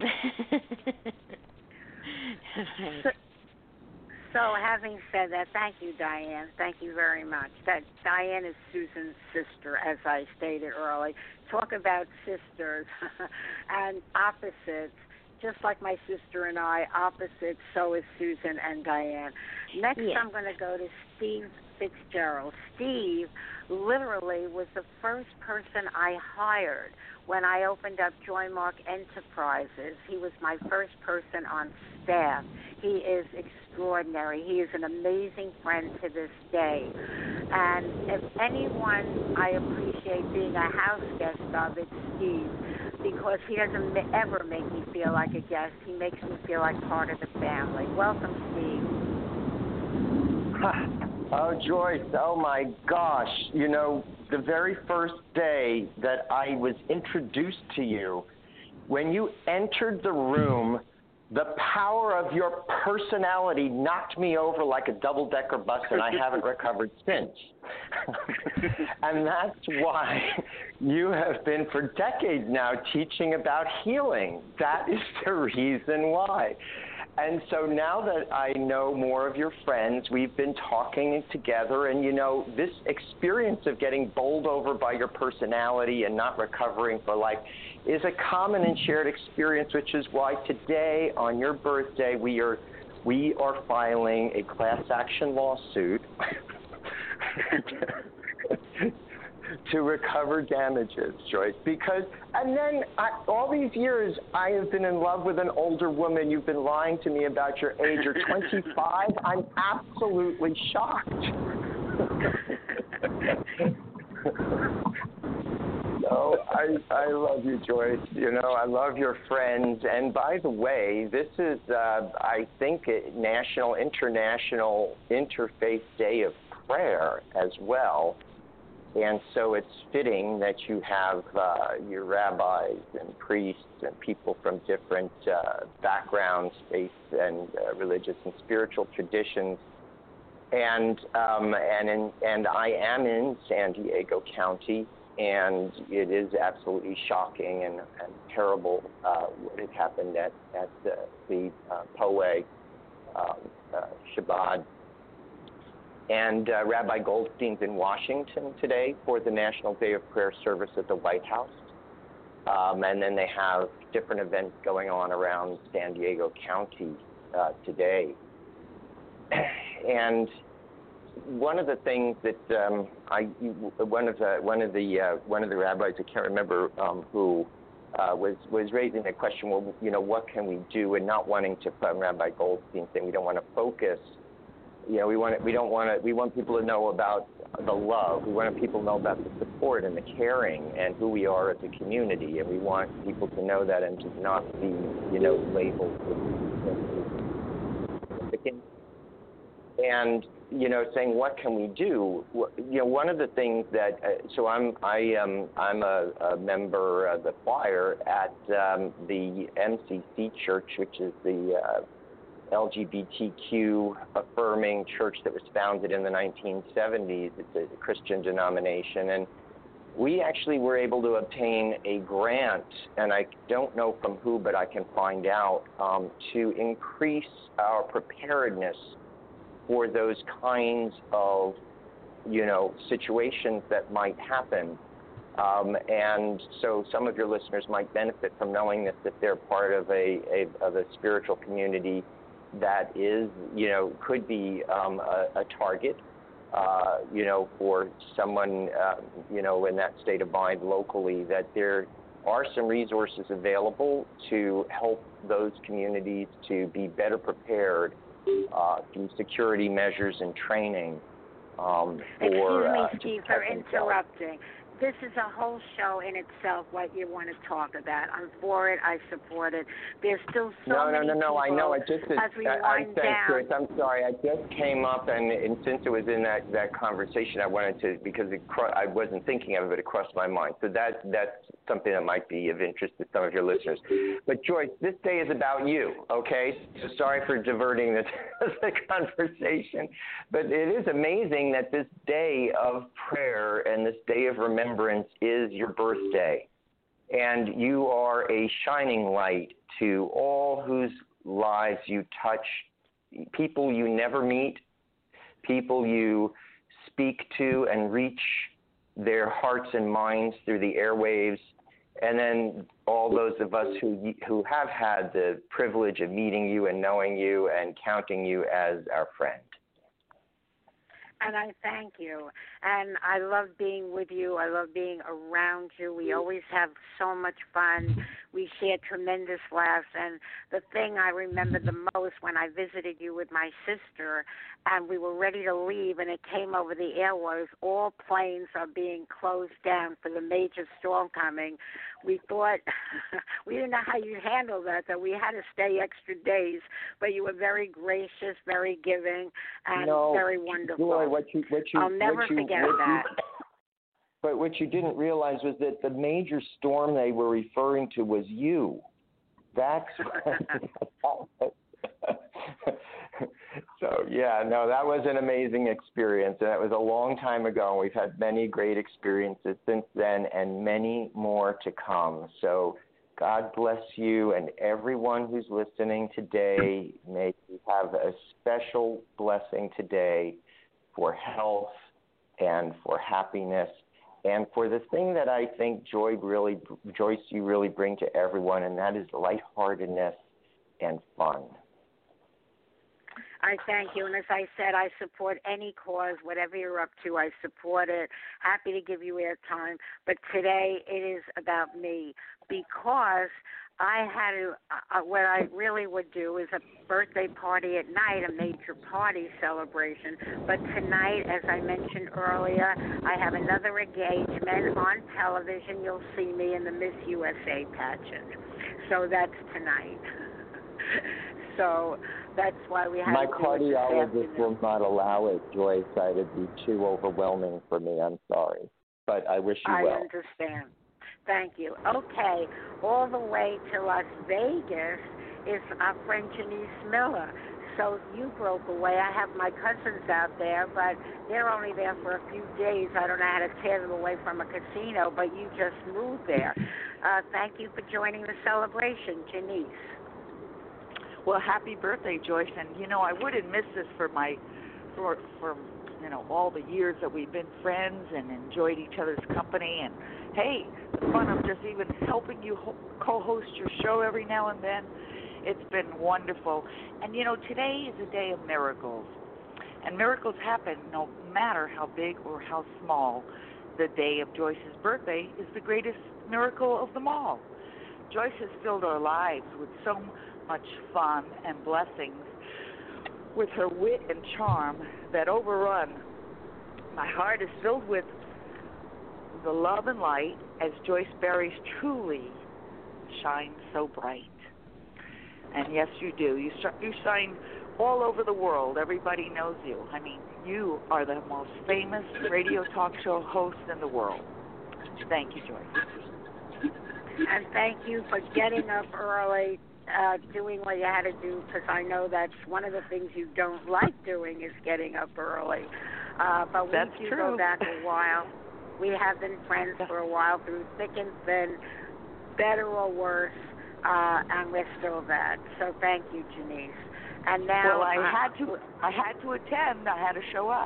so, so having said that, thank you, Diane. Thank you very much. That Diane is Susan's sister, as I stated earlier. Talk about sisters and opposites. Just like my sister and I, opposites, so is Susan and Diane. Next, yeah. I'm going to go to Steve Fitzgerald. Steve literally was the first person I hired when I opened up Joymark Enterprises. He was my first person on staff. He is extraordinary. He is an amazing friend to this day. And if anyone I appreciate being a house guest of, it's Steve, because he doesn't ever make me feel like a guest. He makes me feel like part of the family. Welcome, Steve. Oh, Joyce, oh my gosh. You know, the very first day that I was introduced to you, when you entered the room, the power of your personality knocked me over like a double-decker bus, and I haven't recovered since. And that's why you have been for decades now teaching about healing. That is the reason why. And so now that I know more of your friends, we've been talking together, and, you know, this experience of getting bowled over by your personality and not recovering for life is a common and shared experience, which is why today, on your birthday, we are we are filing a class action lawsuit to recover damages, Joyce, because, and then I, all these years I have been in love with an older woman. You've been lying to me about your age. You're twenty-five. I'm absolutely shocked. No, I I love you, Joyce. You know, I love your friends. And by the way, this is, uh, I think, a National International Interfaith Day of Prayer as well. And so it's fitting that you have uh, your rabbis and priests and people from different uh, backgrounds, faith and uh, religious and spiritual traditions. And um, and in, and I am in San Diego County, and it is absolutely shocking and, and terrible uh, what had happened at at the, the uh, Poway um, uh, Shabbat. And uh, Rabbi Goldstein's in Washington today for the National Day of Prayer service at the White House. Um, and then they have different events going on around San Diego County uh, today. And one of the things that um, I, one of the one of the uh, one of the rabbis, I can't remember um, who, uh, was was raising the question. Well, you know, what can we do? And not wanting to, um, Rabbi Goldstein saying we don't want to focus. You know, we want we don't want to. We want people to know about the love. We want people to know about the support and the caring and who we are as a community. And we want people to know that and to not be, you know, labeled with. And you know, saying what can we do? You know, one of the things that uh, so I'm I um I'm a, a member of the choir at um, the M C C Church, which is the uh, L G B T Q affirming church that was founded in the nineteen seventies. It's a Christian denomination, and we actually were able to obtain a grant, and I don't know from who, but I can find out, um, to increase our preparedness for those kinds of, you know, situations that might happen. Um, and so some of your listeners might benefit from knowing this, that they're part of a, a of a spiritual community that is, you know, could be um, a, a target, uh, you know, for someone, uh, you know, in that state of mind locally, that there are some resources available to help those communities to be better prepared uh, through security measures and training um, for... Excuse me, uh, Steve, for interrupting. This is a whole show in itself, what you want to talk about. I'm for it. I support it. There's still so no, many no, no, no. I know. I just as we I, wind I, down. Chris, I'm sorry. I just came up, and, and since it was in that, that conversation, I wanted to, because it, I wasn't thinking of it, but it crossed my mind. So that that's something that might be of interest to some of your listeners. But Joyce, this day is about you, okay? So sorry for diverting the, the conversation. But it is amazing that this day of prayer and this day of remembrance is your birthday. And you are a shining light to all whose lives you touch, people you never meet, people you speak to and reach their hearts and minds through the airwaves, and then all those of us who who have had the privilege of meeting you and knowing you and counting you as our friend. And I thank you. And I love being with you. I love being around you. We always have so much fun. We share tremendous laughs. And the thing I remember the most when I visited you with my sister and we were ready to leave and it came over the airwaves, all planes are being closed down for the major storm coming. We thought, we didn't know how you handle that, that we had to stay extra days. But you were very gracious, very giving, and no, very wonderful. Joy, what you, what you, I'll never what you, forget what that. You, but what you didn't realize was that the major storm they were referring to was you. That's so, yeah, no, that was an amazing experience, and it was a long time ago. We've had many great experiences since then and many more to come. So God bless you and everyone who's listening today. May you have a special blessing today for health and for happiness and for the thing that I think Joy really, Joyce, you really bring to everyone, and that is lightheartedness and fun. I thank you. And as I said, I support any cause, whatever you're up to, I support it. Happy to give you airtime. But today it is about me because I had to, uh, what I really would do is a birthday party at night, a major party celebration. But tonight, as I mentioned earlier, I have another engagement on television. You'll see me in the Miss U S A pageant. So that's tonight. So that's why we have My to do cardiologist will not allow it, Joyce. It'd be too overwhelming for me. I'm sorry. But I wish you I well. I understand. Thank you. Okay, all the way to Las Vegas is our friend Janice Miller. So you broke away. I have my cousins out there, but they're only there for a few days. I don't know how to tear them away from a casino, but you just moved there. Uh, thank you for joining the celebration, Janice. Well, happy birthday, Joyce. And, you know, I wouldn't miss this for my, for, for, you know, all the years that we've been friends and enjoyed each other's company. And, hey, the fun of just even helping you ho- co-host your show every now and then. It's been wonderful. And, you know, today is a day of miracles. And miracles happen no matter how big or how small. The day of Joyce's birthday is the greatest miracle of them all. Joyce has filled our lives with so much fun and blessings, with her wit and charm that overrun. My heart is filled with the love and light as Joyce Barry's truly shines so bright. And yes, you do. You, sh- you shine all over the world. Everybody knows you. I mean, you are the most famous radio talk show host in the world. Thank you, Joyce. And thank you for getting up early, uh, doing what you had to do, because I know that's one of the things you don't like doing is getting up early. Uh, but that's we do true. go back a while. We have been friends for a while through thick and thin, better or worse, uh, and we're still that. So thank you, Janice. And now, well, I uh, had to. I had to attend. I had to show up.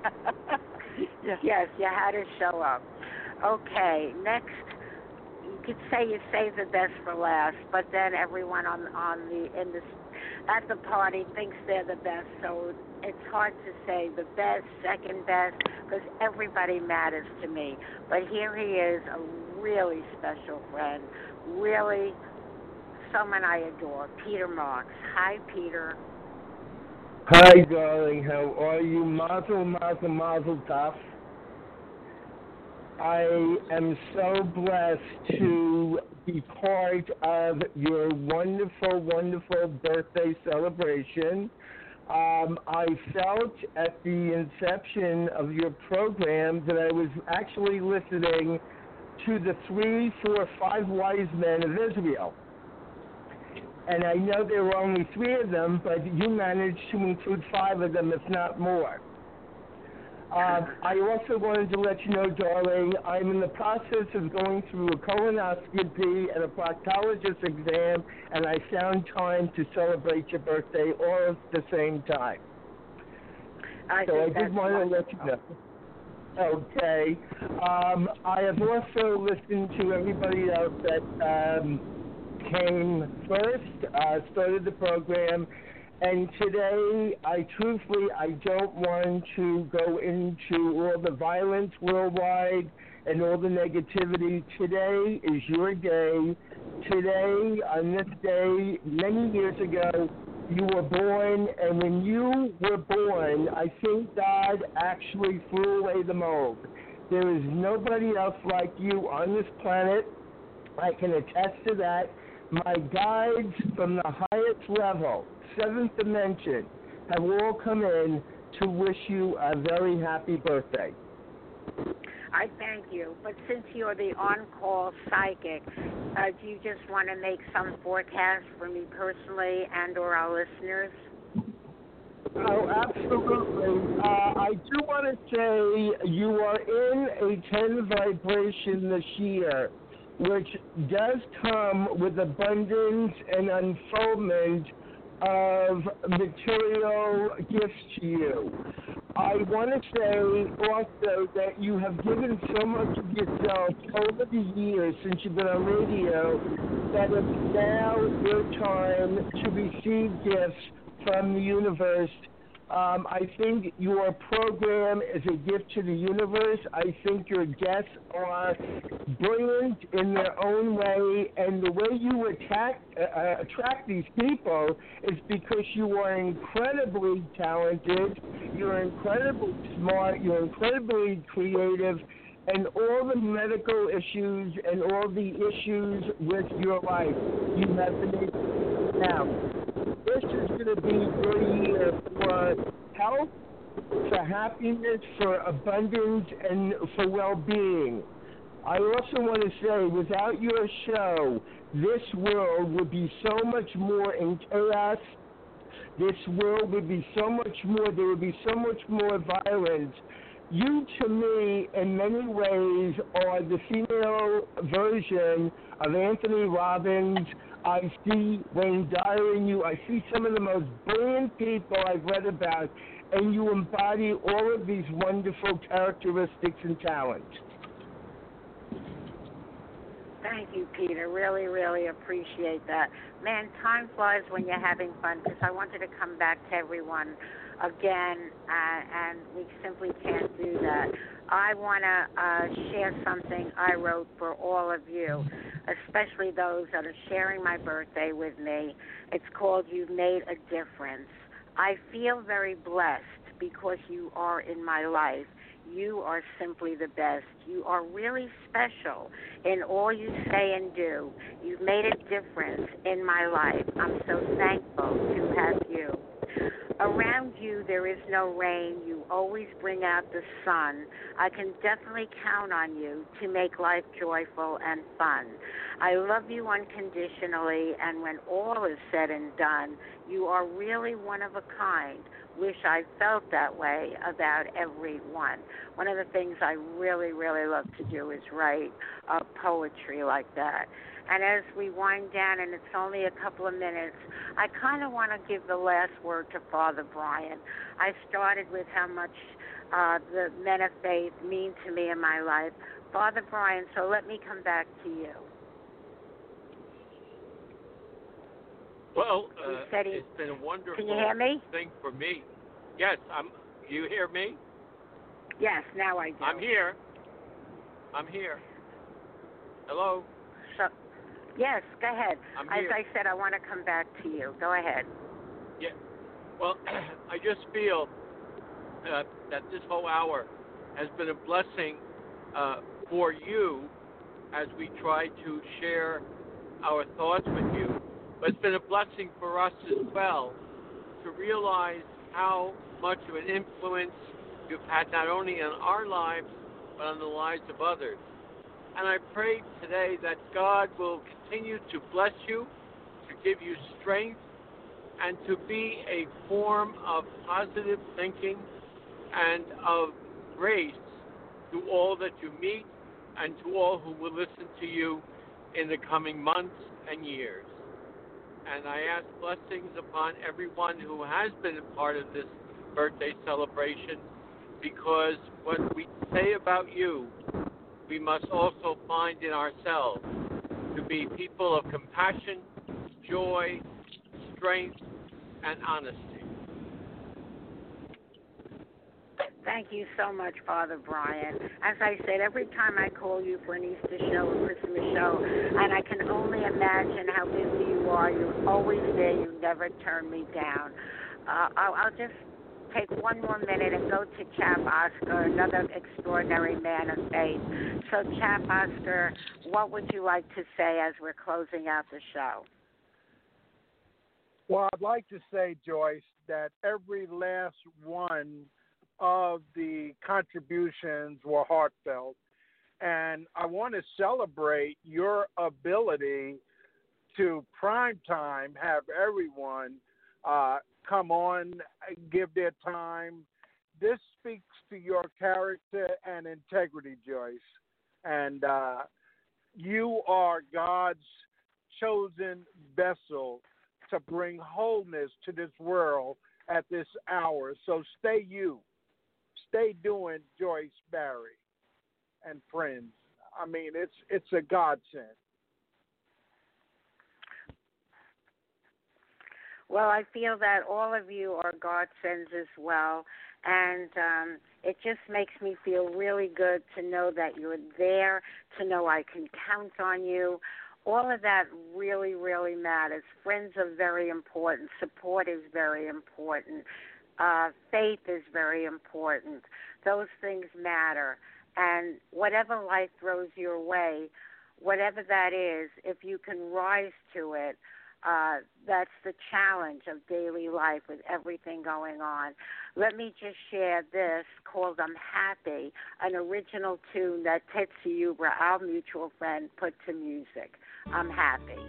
yes. yes, you had to show up. Okay, next. You could say you save the best for last, but then everyone on on the in the at the party thinks they're the best. So it's hard to say the best, second best, because everybody matters to me. But here he is, a really special friend, really someone I adore, Peter Marks. Hi, Peter. Hi, darling. How are you? Mazel, mazel, mazel tov. I am so blessed to be part of your wonderful, wonderful birthday celebration. Um, I felt at the inception of your program that I was actually listening to the three, four, five wise men of Israel. And I know there were only three of them, but you managed to include five of them, if not more. Uh, I also wanted to let you know, darling, I'm in the process of going through a colonoscopy and a proctologist exam, and I found time to celebrate your birthday all at the same time. I so I did want to let you know. Okay. Um, I have also listened to everybody else that um, came first, uh, started the program. And today, I truthfully, I don't want to go into all the violence worldwide and all the negativity. Today is your day. Today, on this day, many years ago, you were born, and when you were born, I think God actually threw away the mold. There is nobody else like you on this planet. I can attest to that. My guides from the highest level, seventh dimension, have all come in to wish you a very happy birthday. I thank you. But since you're the on-call psychic, uh, do you just want to make some forecast for me personally and or our listeners? Oh, absolutely. Uh, I do want to say you are in a ten vibration this year, which does come with abundance and unfoldment of material gifts to you. I want to say also that you have given so much of yourself over the years since you've been on radio that it's now your time to receive gifts from the universe. Um, I think your program is a gift to the universe. I think your guests are brilliant in their own way, and the way you attack, uh, attract these people is because you are incredibly talented, you're incredibly smart, you're incredibly creative, and all the medical issues and all the issues with your life, you have been able to now. This is going to be your year for health, for happiness, for abundance, and for well-being. I also want to say, without your show, this world would be so much more in chaos. This world would be so much more, there would be so much more violence. You, to me, in many ways, are the female version of Anthony Robbins. I see Wayne Dyer in you. I see some of the most brilliant people I've read about, and you embody all of these wonderful characteristics and talents. Thank you, Peter. Really, really appreciate that. Man, time flies when you're having fun, because I wanted to come back to everyone again, uh, and we simply can't do that. I want to uh, share something I wrote for all of you, especially those that are sharing my birthday with me. It's called You've Made a Difference. I feel very blessed because you are in my life. You are simply the best. You are really special in all you say and do. You've made a difference in my life. I'm so thankful to have you. Around you, there is no rain. You always bring out the sun. I can definitely count on you to make life joyful and fun. I love you unconditionally, and when all is said and done, you are really one of a kind. Wish I felt that way about everyone. One of the things I really, really love to do is write uh, poetry like that. And as we wind down, and it's only a couple of minutes, I kind of want to give the last word to Father Brian. I started with how much uh, the men of faith mean to me in my life. Father Brian, so let me come back to you. Well, uh, he, it's been a wonderful can you hear me? thing for me. Yes, I'm. You hear me? Yes, now I do. I'm here. I'm here. Hello? So, yes, go ahead. I'm As here. I said, I want to come back to you. Go ahead. Yeah. Well, I just feel uh, that this whole hour has been a blessing uh, for you as we try to share our thoughts with you. But it's been a blessing for us as well to realize how much of an influence you've had not only on our lives, but on the lives of others. And I pray today that God will continue to bless you, to give you strength, and to be a form of positive thinking and of grace to all that you meet and to all who will listen to you in the coming months and years. And I ask blessings upon everyone who has been a part of this birthday celebration, because what we say about you, we must also find in ourselves to be people of compassion, joy, strength, and honesty. Thank you so much, Father Brian. As I said, every time I call you for an Easter show or Christmas show, and I can only imagine how busy you are, you're always there. You never turn me down. Uh, I'll, I'll just take one more minute and go to Chap Oscar, another extraordinary man of faith. So, Chap Oscar, what would you like to say as we're closing out the show? Well, I'd like to say, Joyce, that every last one of the contributions were heartfelt. And I want to celebrate your ability to prime time, have everyone uh, come on, give their time. This speaks to your character and integrity, Joyce. And uh, you are God's chosen vessel to bring wholeness to this world at this hour. So stay you. Stay doing Joyce Barrie and friends. I mean, it's it's a godsend. Well, I feel that all of you are godsends as well, and um, it just makes me feel really good to know that you're there, to know I can count on you. All of that really, really matters. Friends are very important. Support is very important. Uh, faith is very important. Those things matter. And whatever life throws your way, whatever that is, if you can rise to it, uh, that's the challenge of daily life with everything going on. Let me just share this called I'm Happy, an original tune that Tetsu Ubra, our mutual friend, put to music. I'm happy.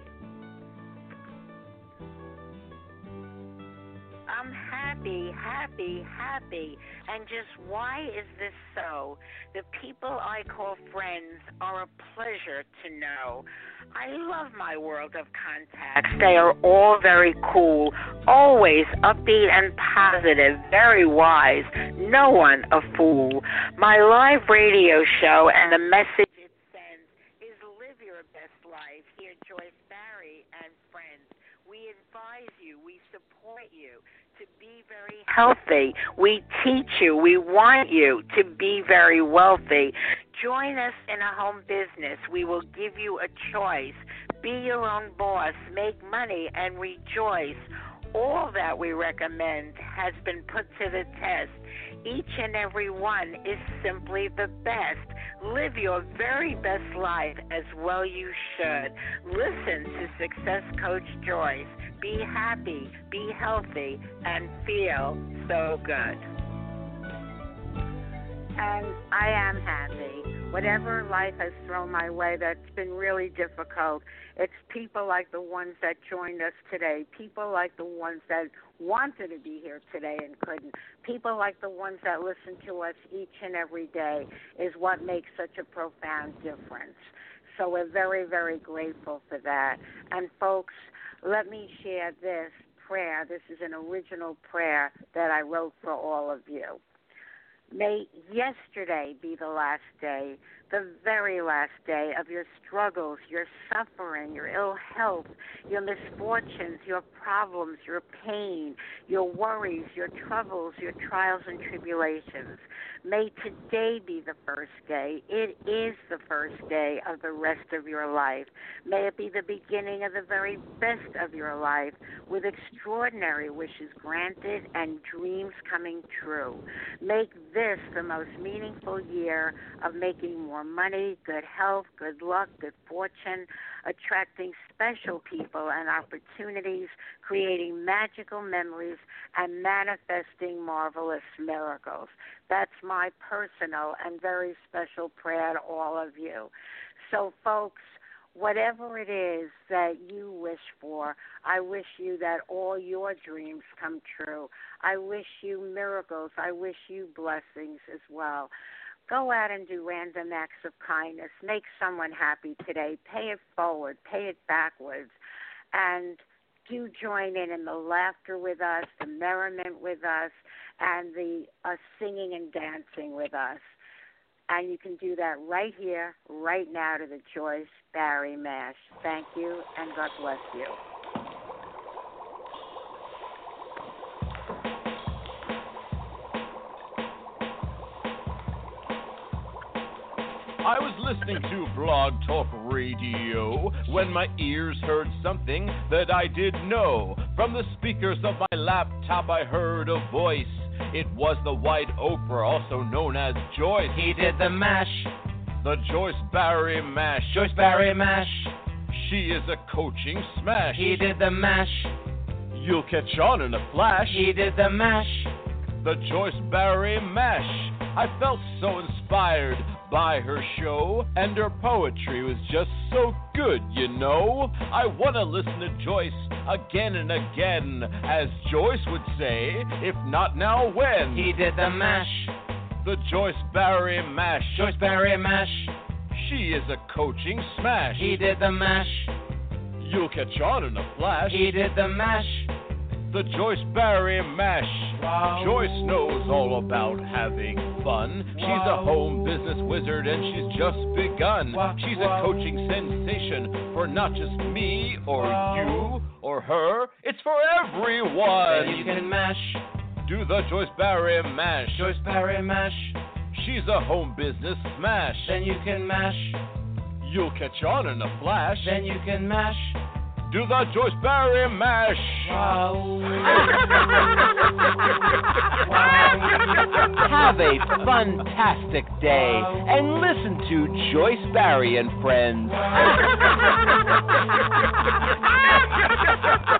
I'm happy, happy, happy. And just why is this so? The people I call friends are a pleasure to know. I love my world of contacts. They are all very cool, always upbeat and positive, very wise, no one a fool. My live radio show and the message it sends is live your best life. Here, Joyce Barry and friends. We advise you, we support you to be very healthy. We teach you, we want you to be very wealthy. Join us in a home business. We will give you a choice. Be your own boss, make money, and rejoice. All that we recommend has been put to the test. Each and every one is simply the best. Live your very best life as well you should. Listen to Success Coach Joyce. Be happy, be healthy, and feel so good. And I am happy. Whatever life has thrown my way that's been really difficult, it's people like the ones that joined us today, people like the ones that wanted to be here today and couldn't, people like the ones that listen to us each and every day is what makes such a profound difference. So we're very, very grateful for that. And folks, let me share this prayer. This is an original prayer that I wrote for all of you. May yesterday be the last day, the very last day of your struggles, your suffering, your ill health, your misfortunes, your problems, your pain, your worries, your troubles, your trials and tribulations. May today be the first day. It is the first day of the rest of your life. May it be the beginning of the very best of your life, with extraordinary wishes granted and dreams coming true. Make this the most meaningful year of making more money, good health, good luck, good fortune, attracting special people and opportunities, creating magical memories, and manifesting marvelous miracles. That's my personal and very special prayer to all of you. So, folks, whatever it is that you wish for, I wish you that all your dreams come true. I wish you miracles. I wish you blessings as well. Go out and do random acts of kindness. Make someone happy today. Pay it forward. Pay it backwards. And do join in in the laughter with us, the merriment with us, and the uh, singing and dancing with us. And you can do that right here, right now, to the Joyce Barry Mash. Thank you, and God bless you. I was listening to Blog Talk Radio when my ears heard something that I didn't know. From the speakers of my laptop I heard a voice. It was the White Oprah, also known as Joyce. He did the mash. The Joyce Barry Mash. Joyce Barry Mash. She is a coaching smash. He did the mash. You'll catch on in a flash. He did the mash. The Joyce Barry Mash. I felt so inspired by her show, and her poetry was just so good, you know. I want to listen to Joyce again and again, as Joyce would say, if not now, when? He did the mash. The Joyce Barry Mash. Joyce Barry Mash. She is a coaching smash. He did the mash. You'll catch on in a flash. He did the mash. The Joyce Barry Mash. Wow. Joyce knows all about having fun. She's wow. a home business wizard and she's just begun. Wow. She's wow. a coaching sensation for not just me or wow. you or for her, it's for everyone. Then you can mash. Do the Joyce Barry Mash. Joyce Barry Mash. She's a home business smash. Then you can mash. You'll catch on in a flash. Then you can mash. Do the Joyce Barry Mash. Wow. Have a fantastic day and listen to Joyce Barry and Friends.